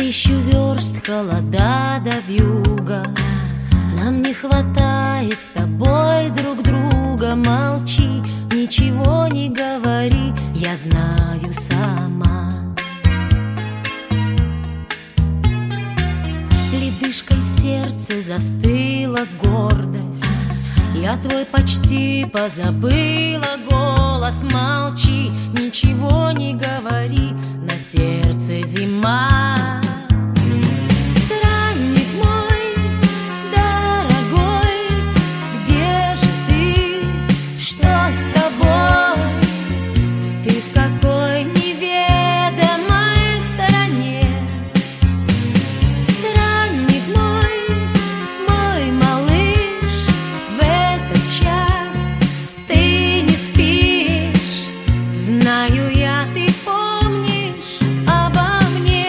1000 верст холода до вьюга. Нам не хватает с тобой друг друга. Молчи, ничего не говори, я знаю сама. Ледышкой в сердце застыла гордость. Я твой почти позабыла голос. Молчи, ничего не говори, на сердце зима. Странник мой, дорогой, где же ты? Что с тобой? Ты в какой неведомой стороне? Странник мой малыш, в этот час ты не спишь. Знаю я, ты помнишь обо мне.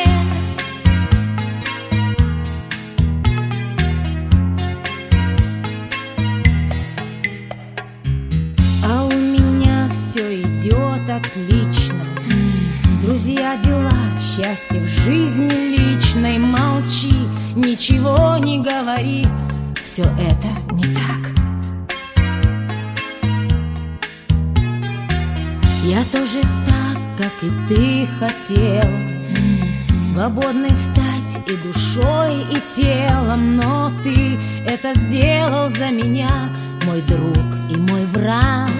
А у меня все идет отлично. Друзья, дела, счастье в жизни личной. Молчи, ничего не говори, все это не так. Я тоже так, как и ты хотел, свободной стать и душой, и телом. Но ты это сделал за меня, мой друг и мой враг.